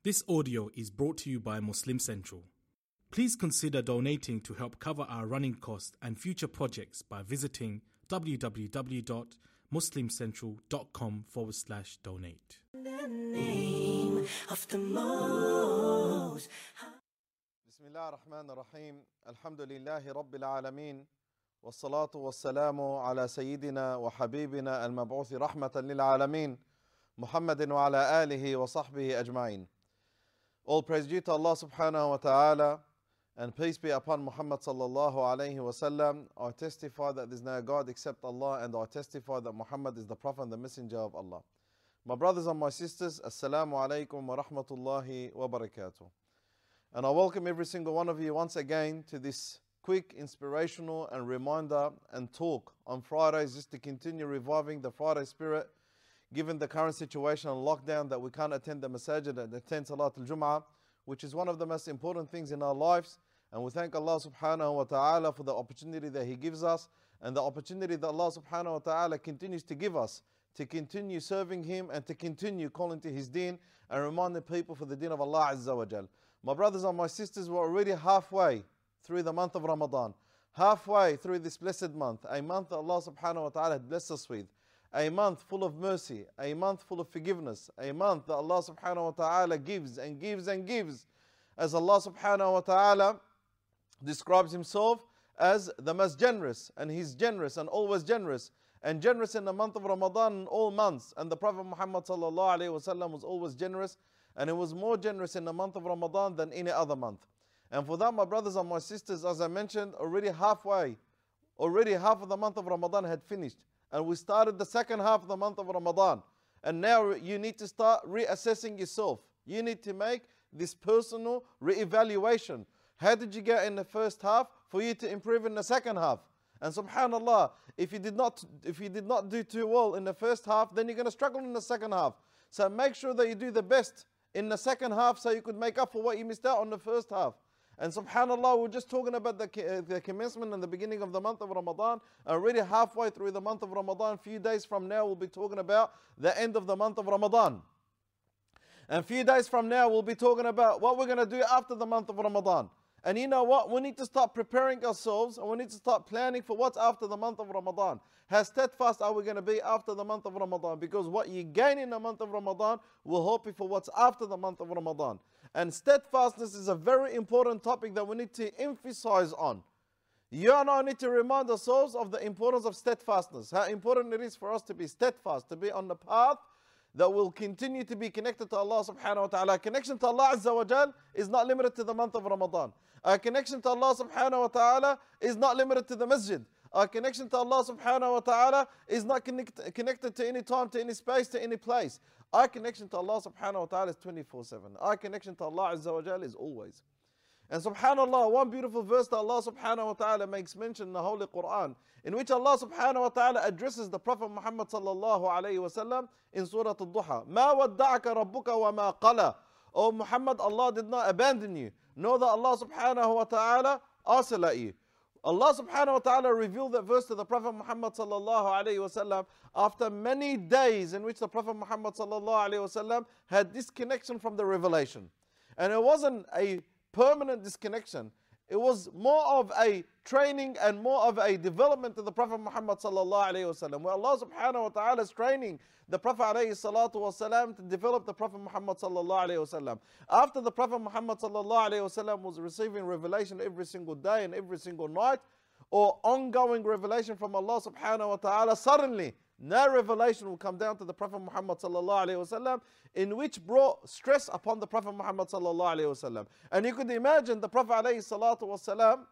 This audio is brought to you by Muslim Central. Please consider donating to help cover our running costs and future projects by visiting www.muslimcentral.com/donate. The name of the most. Bismillah ar-Rahman ar-Rahim. Alhamdulillahi Rabbil Alameen. Wassalatu wassalamu ala Sayyidina wa Habibina al-Mab'uthi rahmatan lil Alameen. Muhammadin wa ala alihi wa sahbihi ajma'in. All praise due to Allah subhanahu wa ta'ala, and peace be upon Muhammad sallallahu alayhi wa sallam. I testify that there is no God except Allah, and I testify that Muhammad is the Prophet and the Messenger of Allah. My brothers and my sisters, Assalamu alaikum wa rahmatullahi wa barakatuh. And I welcome every single one of you once again to this quick, inspirational and reminder and talk on Fridays, just to continue reviving the Friday spirit, given the current situation and lockdown that we can't attend the masajid and attend Salat al-Jum'ah, which is one of the most important things in our lives. And we thank Allah subhanahu wa ta'ala for the opportunity that He gives us, and the opportunity that Allah subhanahu wa ta'ala continues to give us to continue serving Him and to continue calling to His deen and reminding people for the deen of Allah Azza wa Jal. My brothers and my sisters, we're already halfway through the month of Ramadan, halfway through this blessed month, a month that Allah subhanahu wa ta'ala had blessed us with, a month full of mercy, a month full of forgiveness, a month that Allah subhanahu wa ta'ala gives and gives and gives, as Allah subhanahu wa ta'ala describes Himself as the most generous, and He's generous and always generous, and generous in the month of Ramadan and all months. And the Prophet Muhammad sallallahu alayhi wa sallam was always generous, and He was more generous in the month of Ramadan than any other month. And for that, my brothers and my sisters, as I mentioned, already half of the month of Ramadan had finished. And we started the second half of the month of Ramadan. And now you need to start reassessing yourself. You need to make this personal re-evaluation. How did you get in the first half for you to improve in the second half? And subhanallah, if you did not do too well in the first half, then you're going to struggle in the second half. So make sure that you do the best in the second half so you could make up for what you missed out on the first half. And subhanallah, we're just talking about the commencement and the beginning of the month of Ramadan. Already halfway through the month of Ramadan, a few days from now we'll be talking about the end of the month of Ramadan. And a few days from now we'll be talking about what we're going to do after the month of Ramadan. And you know what? We need to start preparing ourselves, and we need to start planning for what's after the month of Ramadan. How steadfast are we going to be after the month of Ramadan? Because what you gain in the month of Ramadan will help you for what's after the month of Ramadan. And steadfastness is a very important topic that we need to emphasize on. You and I need to remind ourselves of the importance of steadfastness. How important it is for us to be steadfast, to be on the path that will continue to be connected to Allah subhanahu wa ta'ala. Connection to Allah Azza wa Jal is not limited to the month of Ramadan. Our connection to Allah subhanahu wa ta'ala is not limited to the masjid. Our connection to Allah subhanahu wa ta'ala is not connected to any time, to any space, to any place. Our connection to Allah subhanahu wa ta'ala is 24/7. Our connection to Allah Azza wa Jal is always. And subhanallah, one beautiful verse that Allah subhanahu wa ta'ala makes mention in the Holy Quran, in which Allah subhanahu wa ta'ala addresses the Prophet Muhammad sallallahu alayhi wa sallam in Surah Al-Duha. مَا وَدَّعَكَ رَبُّكَ وَمَا قَلَى. O Muhammad, Allah did not abandon you, nor that Allah subhanahu wa ta'ala isolate you. Allah subhanahu wa ta'ala revealed that verse to the Prophet Muhammad sallallahu alayhi wa sallam after many days in which the Prophet Muhammad sallallahu alayhi wa sallam had disconnection from the revelation. And it wasn't a permanent disconnection. It was more of a training and more of a development to the Prophet Muhammad sallallahu alayhi wasallam, where Allah subhanahu wa ta'ala is training the Prophet alayhi salatu wasalam to develop the Prophet Muhammad sallallahu alayhi wasallam. After the Prophet Muhammad sallallahu alayhi wasallam was receiving revelation every single day and every single night, or ongoing revelation from Allah subhanahu wa ta'ala, suddenly no revelation will come down to the Prophet Muhammad sallallahu alayhi wasallam, in which brought stress upon the Prophet Muhammad sallallahu alayhi wasallam. And you could imagine the Prophet alayhi salatu wasalam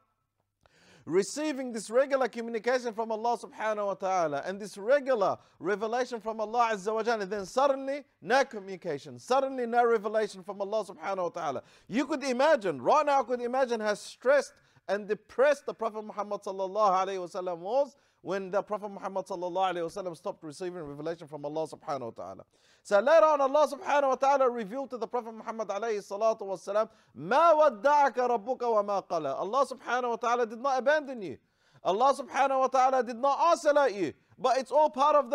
receiving this regular communication from Allah subhanahu wa ta'ala and this regular revelation from Allah Azza wa Jalla, and then suddenly no communication, suddenly no revelation from Allah subhanahu wa ta'ala. You could imagine, right now I could imagine how stressed and depressed the Prophet Muhammad sallallahu alayhi wasallam was when the Prophet Muhammad sallallahu alayhi wasallam stopped receiving revelation from Allah subhanahu wa ta'ala. So later on, Allah subhanahu wa ta'ala revealed to the Prophet Muhammad alayhi salatu wasalam, مَا وَدَّعَكَ رَبُّكَ وَمَا قَلَى. Allah subhanahu wa ta'ala did not abandon you. Allah subhanahu wa ta'ala did not isolate you. But it's all part of that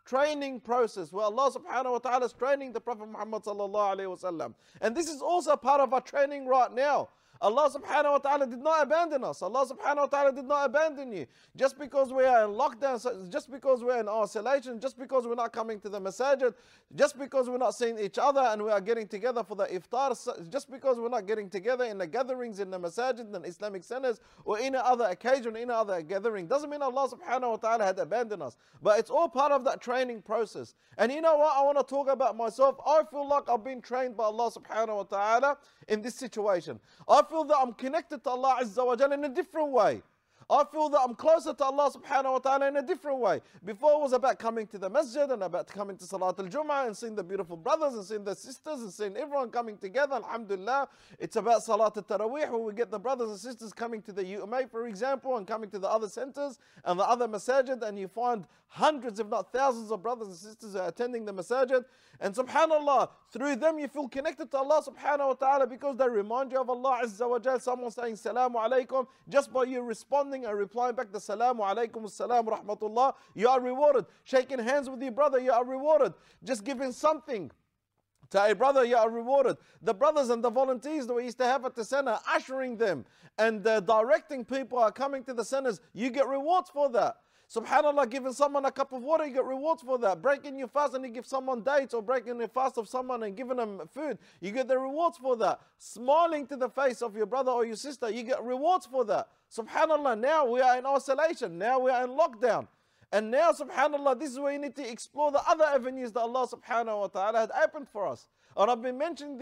training process where Allah subhanahu wa ta'ala is training the Prophet Muhammad sallallahu alayhi wa sallam. And this is also part of our training right now. Allah subhanahu wa ta'ala did not abandon us. Allah subhanahu wa ta'ala did not abandon you. Just because we are in lockdown, just because we're in isolation, just because we're not coming to the masajid, just because we're not seeing each other and we are getting together for the iftar, just because we're not getting together in the gatherings in the masajid and Islamic centers or any other occasion, any other gathering, doesn't mean Allah subhanahu wa ta'ala had abandoned us. But it's all part of that training process. And you know what? I want to talk about myself. I feel like I've been trained by Allah subhanahu wa ta'ala in this situation. I feel that I'm connected to Allah Azza wa Jalla in a different way. I feel that I'm closer to Allah subhanahu wa ta'ala in a different way. Before it was about coming to the masjid and about coming to Salat al-Jum'ah and seeing the beautiful brothers and seeing the sisters and seeing everyone coming together, alhamdulillah. It's about Salat al-Taraweeh where we get the brothers and sisters coming to the UMA, for example, and coming to the other centers and the other masajid, and you find hundreds if not thousands of brothers and sisters are attending the masajid. And subhanallah, through them you feel connected to Allah subhanahu wa ta'ala because they remind you of Allah Azza wa Jal. Someone saying Salamu Alaikum, just by you responding and replying back the Salamu Alaikum, Assalamu Rahmatullah, you are rewarded. Shaking hands with your brother, you are rewarded. Just giving something to a brother, you are rewarded. The brothers and the volunteers that we used to have at the center, ushering them and directing people are coming to the centers, you get rewards for that. Subhanallah, giving someone a cup of water, you get rewards for that. Breaking your fast and you give someone dates, or breaking the fast of someone and giving them food, you get the rewards for that. Smiling to the face of your brother or your sister, you get rewards for that. Subhanallah, now we are in isolation, now we are in lockdown. And now, subhanallah, this is where you need to explore the other avenues that Allah subhanahu wa ta'ala had opened for us. And I've been mentioning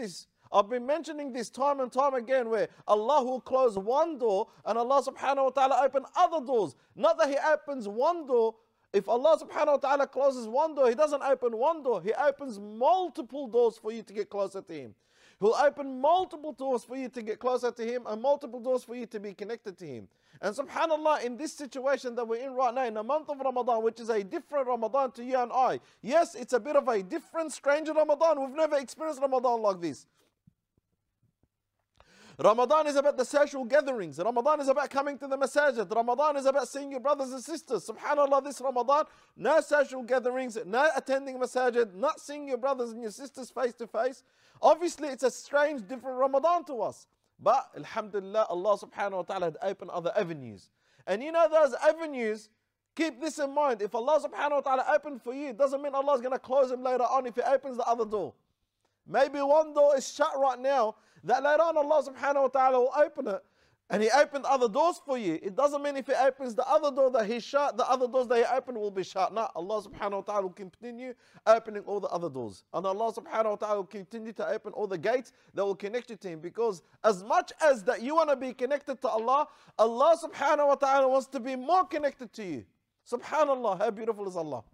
this time and time again, where Allah will close one door and Allah subhanahu wa ta'ala open other doors. Not that He opens one door. If Allah subhanahu wa ta'ala closes one door, He doesn't open one door. He opens multiple doors for you to get closer to Him. He'll open multiple doors for you to get closer to Him and multiple doors for you to be connected to Him. And subhanallah, in this situation that we're in right now, in the month of Ramadan, which is a different Ramadan to you and I. Yes, it's a bit of a different, strange Ramadan. We've never experienced Ramadan like this. Ramadan is about the social gatherings. Ramadan is about coming to the masajid. Ramadan is about seeing your brothers and sisters. Subhanallah, this Ramadan, no social gatherings, no attending masajid, not seeing your brothers and your sisters face to face. Obviously, it's a strange, different Ramadan to us. But alhamdulillah, Allah subhanahu wa ta'ala had opened other avenues. And you know those avenues, keep this in mind. If Allah subhanahu wa ta'ala opened for you, it doesn't mean Allah is going to close them later on if He opens the other door. Maybe one door is shut right now, that later on Allah subhanahu wa ta'ala will open it, and He opened other doors for you. It doesn't mean if He opens the other door that He shut, the other doors that He opened will be shut. No, Allah subhanahu wa ta'ala will continue opening all the other doors. And Allah subhanahu wa ta'ala will continue to open all the gates that will connect you to Him. Because as much as that you want to be connected to Allah, Allah subhanahu wa ta'ala wants to be more connected to you. Subhanallah, how beautiful is Allah.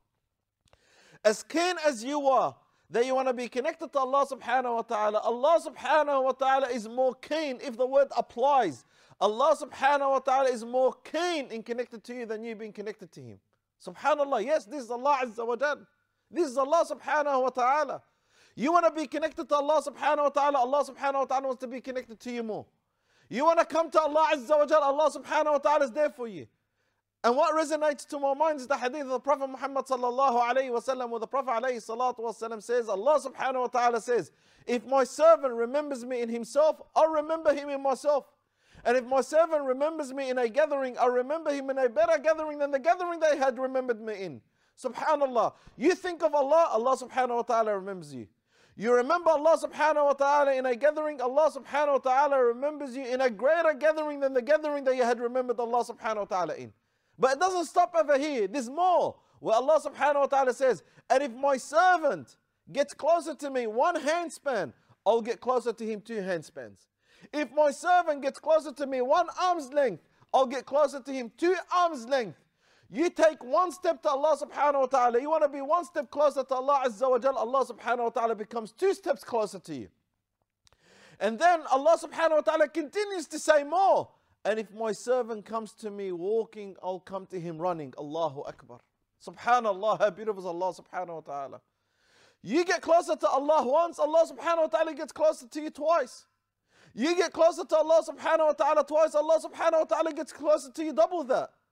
As keen as you are that you want to be connected to Allah subhanahu wa ta'ala, Allah subhanahu wa ta'ala is more keen, if the word applies. Allah subhanahu wa ta'ala is more keen in connected to you than you being connected to Him. Subhanallah, yes, this is Allah Azza wa Jal. This is Allah subhanahu wa ta'ala. You want to be connected to Allah subhanahu wa ta'ala, Allah subhanahu wa ta'ala wants to be connected to you more. You want to come to Allah Azza wa Jal, Allah subhanahu wa ta'ala is there for you. And what resonates to my mind is the hadith of the Prophet Muhammad sallallahu alayhi wa sallam, where the Prophet alayhi salatu wa sallam says, Allah subhanahu wa ta'ala says, if my servant remembers me in himself, I'll remember him in myself. And if my servant remembers me in a gathering, I'll remember him in a better gathering than the gathering they had remembered me in. Subhanallah. You think of Allah, Allah subhanahu wa ta'ala remembers you. You remember Allah subhanahu wa ta'ala in a gathering, Allah subhanahu wa ta'ala remembers you in a greater gathering than the gathering that you had remembered Allah subhanahu wa ta'ala in. But it doesn't stop over here. There's more. Where Allah subhanahu wa ta'ala says, and if my servant gets closer to me 1 handspan, I'll get closer to him 2 handspans. If my servant gets closer to me 1 arm's length, I'll get closer to him 2 arm's length. You take 1 step to Allah subhanahu wa ta'ala. You want to be 1 step closer to Allah Azza wa Jal, Allah subhanahu wa ta'ala becomes 2 steps closer to you. And then Allah subhanahu wa ta'ala continues to say more. And if my servant comes to me walking, I'll come to him running. Allahu Akbar. Subhanallah, how beautiful is Allah subhanahu wa ta'ala. You get closer to Allah once, Allah subhanahu wa ta'ala gets closer to you twice. You get closer to Allah subhanahu wa ta'ala twice, Allah subhanahu wa ta'ala gets closer to you double that.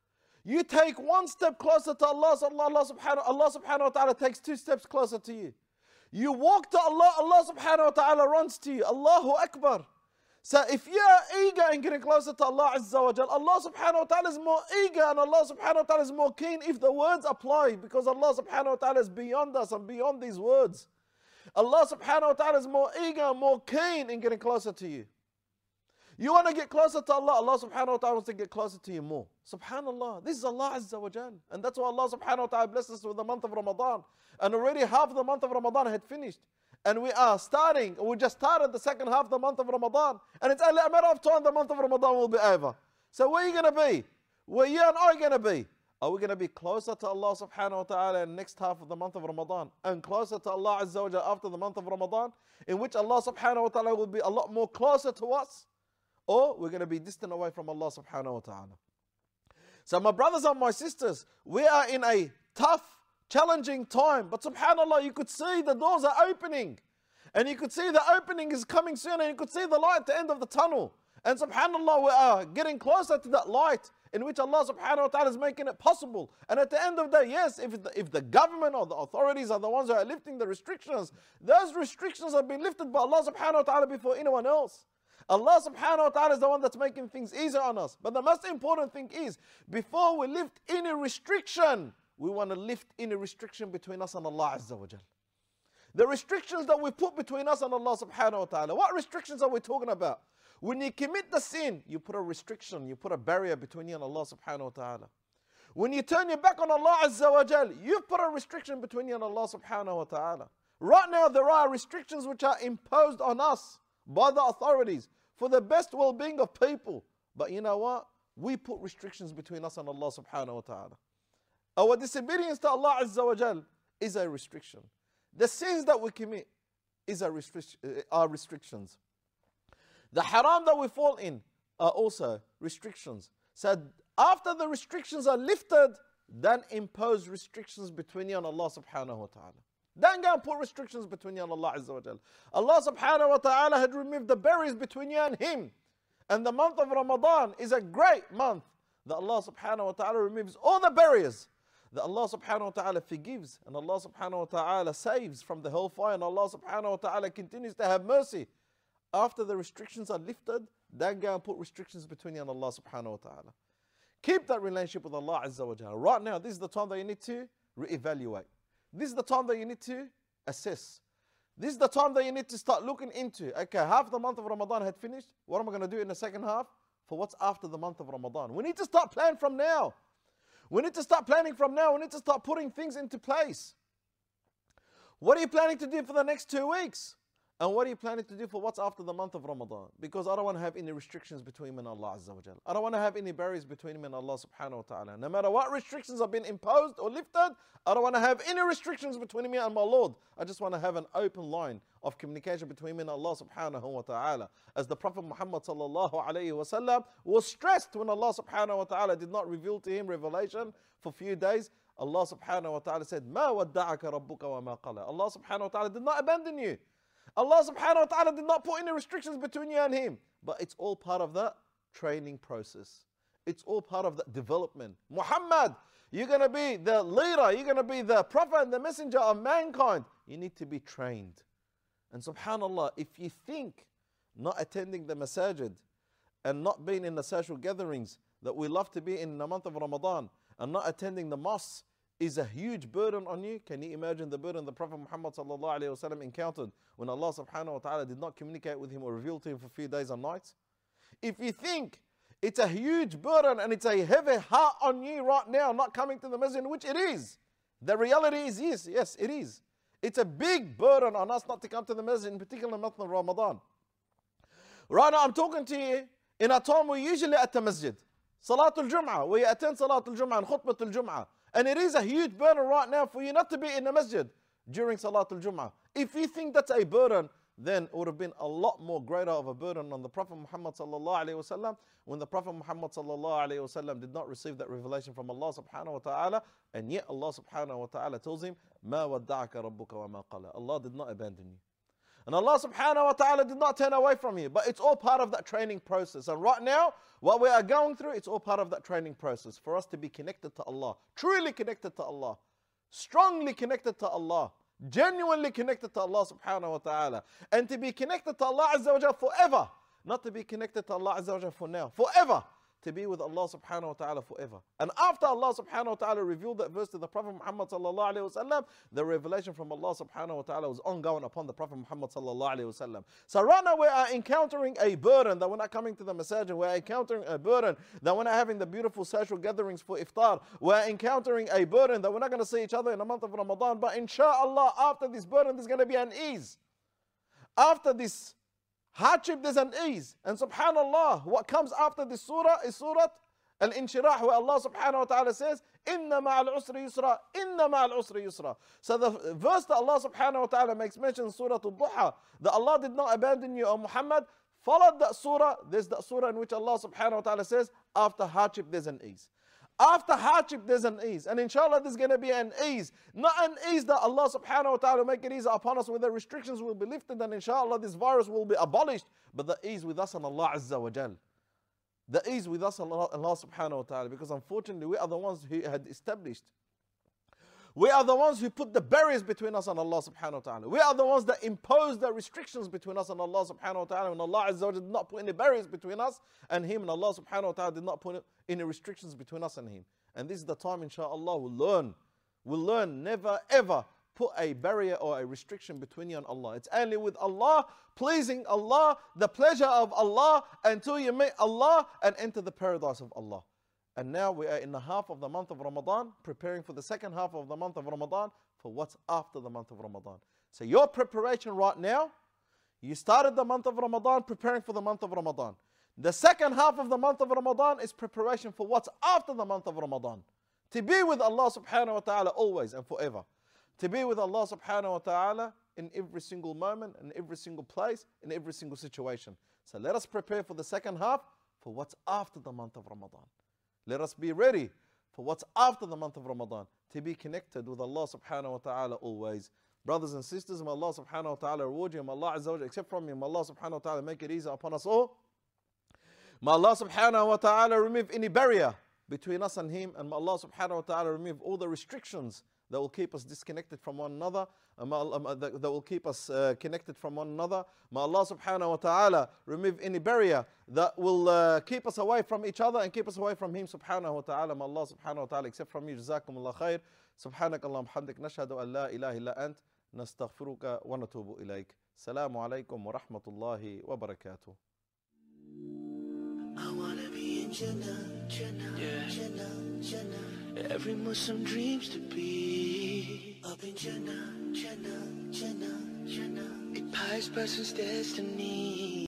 You take one step closer to Allah, Allah subhanahu wa ta'ala takes 2 steps closer to you. You walk to Allah, Allah subhanahu wa ta'ala runs to you. Allahu Akbar. So if you're eager in getting closer to Allah Azza wa Jal, Allah subhanahu wa ta'ala is more eager and Allah subhanahu wa ta'ala is more keen if the words apply, because Allah subhanahu wa ta'ala is beyond us and beyond these words. Allah subhanahu wa ta'ala is more eager and more keen in getting closer to you. You want to get closer to Allah, Allah subhanahu wa ta'ala wants to get closer to you more. Subhanallah, this is Allah Azza wa Jal. And that's why Allah subhanahu wa ta'ala blessed us with the month of Ramadan. And already half the month of Ramadan had finished. And we just started the second half of the month of Ramadan. And it's only a matter of time the month of Ramadan will be over. So where are you going to be? Where you and I are going to be? Are we going to be closer to Allah subhanahu wa ta'ala in the next half of the month of Ramadan? And closer to Allah Azza wa Jal after the month of Ramadan? In which Allah subhanahu wa ta'ala will be a lot more closer to us? Or we're going to be distant away from Allah subhanahu wa ta'ala. So my brothers and my sisters, we are in a tough, challenging time. But subhanallah, you could see the doors are opening. And you could see the opening is coming soon. And you could see the light at the end of the tunnel. And subhanallah, we are getting closer to that light in which Allah subhanahu wa ta'ala is making it possible. And at the end of the day, yes, if the government or the authorities are the ones who are lifting the restrictions, those restrictions have been lifted by Allah subhanahu wa ta'ala before anyone else. Allah subhanahu wa ta'ala is the one that's making things easier on us. But the most important thing is, before we lift any restriction, we want to lift any restriction between us and Allah Azza wa Jal. The restrictions that we put between us and Allah subhanahu wa ta'ala. What restrictions are we talking about? When you commit the sin, you put a restriction, you put a barrier between you and Allah subhanahu wa ta'ala. When you turn your back on Allah Azza wa Jal, you put a restriction between you and Allah subhanahu wa ta'ala. Right now there are restrictions which are imposed on us by the authorities for the best well-being of people. But you know what? We put restrictions between us and Allah subhanahu wa ta'ala. Our disobedience to Allah Azza wa Jal is a restriction. The sins that we commit are restrictions. The haram that we fall in are also restrictions. So after the restrictions are lifted, then impose restrictions between you and Allah subhanahu wa ta'ala. Don't go and put restrictions between you and Allah Azza wa Jal. Allah subhanahu wa ta'ala had removed the barriers between you and Him. And the month of Ramadan is a great month that Allah subhanahu wa ta'ala removes all the barriers. That Allah subhanahu wa ta'ala forgives and Allah subhanahu wa ta'ala saves from the hellfire, and Allah subhanahu wa ta'ala continues to have mercy. After the restrictions are lifted, don't go and put restrictions between you and Allah subhanahu wa ta'ala. Keep that relationship with Allah Azza wa Jal. Right now, this is the time that you need to reevaluate. This is the time that you need to assess. This is the time that you need to start looking into, okay, half the month of Ramadan had finished. What am I going to do in the second half for what's after the month of Ramadan? We need to start planning from now. We need to start planning from now. We need to start putting things into place. What are you planning to do for the next 2 weeks? And what are you planning to do for what's after the month of Ramadan? Because I don't want to have any restrictions between me and Allah Azza wa Jal. I don't want to have any barriers between me and Allah subhanahu wa ta'ala. No matter what restrictions have been imposed or lifted, I don't want to have any restrictions between me and my Lord. I just want to have an open line of communication between me and Allah subhanahu wa ta'ala. As the Prophet Muhammad sallallahu alayhi wa sallam was stressed when Allah subhanahu wa ta'ala did not reveal to him revelation for a few days. Allah subhanahu wa ta'ala said, مَا وَدَّعَكَ رَبُّكَ وَمَا قَلَى. Allah subhanahu wa ta'ala did not abandon you. Allah subhanahu wa ta'ala did not put any restrictions between you and Him. But it's all part of that training process. It's all part of that development. Muhammad, you're going to be the leader. You're going to be the prophet and the messenger of mankind. You need to be trained. And subhanallah, if you think not attending the masajid and not being in the social gatherings that we love to be in the month of Ramadan and not attending the mosque is a huge burden on you, can you imagine the burden the Prophet Muhammad sallallahu alaihi wasallam encountered when Allah subhanahu wa ta'ala did not communicate with him or reveal to him for a few days and nights? If you think it's a huge burden and it's a heavy heart on you right now not coming to the masjid, which it is, the reality is yes, it is. It's a big burden on us not to come to the masjid, in particular in the month of Ramadan. Right now I'm talking to you in a time we're usually at the masjid. Salatul Jum'ah, we attend Salatul Jum'ah and Khutbatul Jum'ah. And it is a huge burden right now for you not to be in the masjid during Salatul Jum'ah. If you think that's a burden, then it would have been a lot more greater of a burden on the Prophet Muhammad sallallahu alaihi wasallam when the Prophet Muhammad sallallahu alaihi wasallam did not receive that revelation from Allah subhanahu wa ta'ala, and yet Allah subhanahu wa ta'ala tells him, مَا وَدَّعَكَ رَبُّكَ وَمَا قَلَى. Allah did not abandon you. And Allah subhanahu wa ta'ala did not turn away from you. But it's all part of that training process. And right now, what we are going through, it's all part of that training process. For us to be connected to Allah. Truly connected to Allah. Strongly connected to Allah. Genuinely connected to Allah subhanahu wa ta'ala. And to be connected to Allah azza wa jalla forever. Not to be connected to Allah azza wa jalla for now. Forever. To be with Allah subhanahu wa ta'ala forever. And after Allah subhanahu wa ta'ala revealed that verse to the Prophet Muhammad sallallahu alayhi wa sallam, the revelation from Allah subhanahu wa ta'ala was ongoing upon the Prophet Muhammad sallallahu alayhi wa sallam. So right now we are encountering a burden that we're not coming to the masajid. We're encountering a burden that we're not having the beautiful social gatherings for iftar. We're encountering a burden that we're not going to see each other in the month of Ramadan. But inshallah, after this burden, there's going to be an ease. After this hardship, there's an ease. And subhanallah, what comes after this surah is surah Al-Inshirah, where Allah subhanahu wa ta'ala says, Inna ma'al usri yusra, Inna ma'al usri yusra. So the verse that Allah subhanahu wa ta'ala makes mention in Surah Al-Duha, that Allah did not abandon you, O Muhammad, followed that surah. There's that surah in which Allah subhanahu wa ta'ala says, after hardship, there's an ease. After hardship, there's an ease. And inshallah, there's going to be an ease. Not an ease that Allah subhanahu wa ta'ala make it easy upon us, where the restrictions will be lifted and inshallah this virus will be abolished. But the ease with us and Allah azza wa jal. The ease with us and Allah subhanahu wa ta'ala. Because unfortunately, we are the ones who had established. We are the ones who put the barriers between us and Allah subhanahu wa ta'ala. We are the ones that impose the restrictions between us and Allah subhanahu wa ta'ala. And Allah azza wa jal did not put any barriers between us and Him. And Allah subhanahu wa ta'ala did not put any restrictions between us and Him. And this is the time, inshallah, we'll learn never ever put a barrier or a restriction between you and Allah. It's only with Allah, pleasing Allah, the pleasure of Allah, until you meet Allah and enter the paradise of Allah. And now we are in the half of the month of Ramadan, preparing for the second half of the month of Ramadan, for what's after the month of Ramadan. So your preparation right now, you started the month of Ramadan preparing for the month of Ramadan. The second half of the month of Ramadan is preparation for what's after the month of Ramadan. To be with Allah subhanahu wa ta'ala always and forever. To be with Allah subhanahu wa ta'ala in every single moment, in every single place, in every single situation. So let us prepare for the second half for what's after the month of Ramadan. Let us be ready for what's after the month of Ramadan, to be connected with Allah subhanahu wa ta'ala always. Brothers and sisters, may Allah subhanahu wa ta'ala reward you, may Allah azza wa jalla accept from you, may Allah subhanahu wa ta'ala make it easy upon us all. May Allah subhanahu wa ta'ala remove any barrier between us and Him, and may Allah subhanahu wa ta'ala remove all the restrictions that will keep us disconnected from one another, that will keep us connected from one another. May Allah subhanahu wa ta'ala remove any barrier that will keep us away from each other and keep us away from Him subhanahu wa ta'ala. May Allah subhanahu wa ta'ala accept from you. Jazakumullah khair. Subhanakallah hamdik. Nashhadu an la ilaha illa ant. Nastaghfiruka wa natubu ilayk. Assalamu alaikum wa rahmatullahi wa barakatuh. I wanna be in Jannah, Jannah, yeah. Jannah, Jannah. Every Muslim dreams to be up in Jannah, Jannah, Jannah, Jannah. A pious person's destiny.